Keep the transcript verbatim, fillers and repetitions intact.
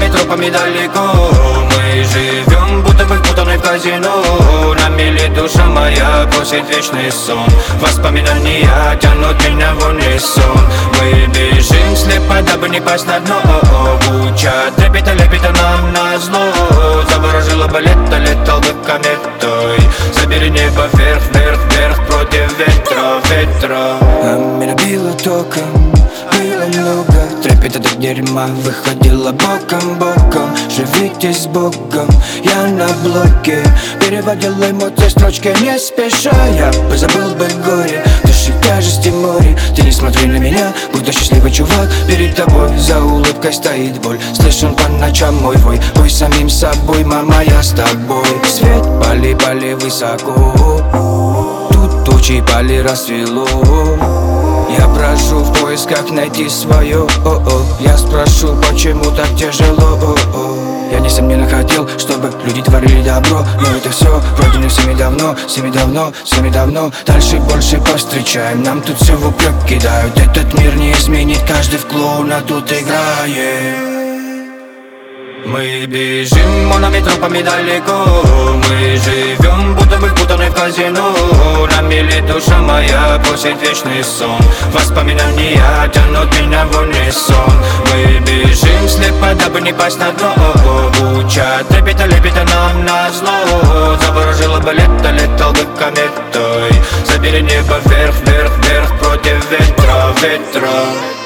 молодыми тропами далеко. Мы живем, будто бы впутаны в казино. На мели душа моя просит вечный сон. Воспоминания тянут меня в унисон. Мы бежим слепо, дабы не пасть на дно. Буча трепета лепета нам назло. Заворожило бы лето, летал бы кометой. Забери небо вверх, вверх, вверх против ветра, ветра. А меня било током, было много трепета до дерьма, выходила боком, боком. Живите с Богом, я на блоке переводил эмоции строчки не спеша. Я бы забыл бы горе, души тяжести море. Ты не смотри на меня, будто счастливый чувак. Перед тобой за улыбкой стоит боль. Слышен по ночам мой вой, бой самим собой, мама, я с тобой. Свет пали, пали высоко, тут тучи пали, рассвело. Я брожу в поисках найти свое, о-о. Я спрошу, почему так тяжело, о-о. Я несомненно хотел, чтобы люди творили добро, но это все вроде не всеми давно, всеми давно, всеми давно. Дальше больше повстречаем, нам тут все в упрек кидают. Этот мир не изменит, каждый в клоуна тут играет. Мы бежим молодыми тропами далеко. Мы живем, будто бы впутаны в казино. На мели душа моя просит вечный сон. Воспоминания тянут меня в унисон. Мы бежим слепо, дабы не пасть на дно. Буча трепета лепета нам назло. Заворожило бы лето, летал бы кометой. Забери небо вверх, вверх, вверх против ветра, ветра.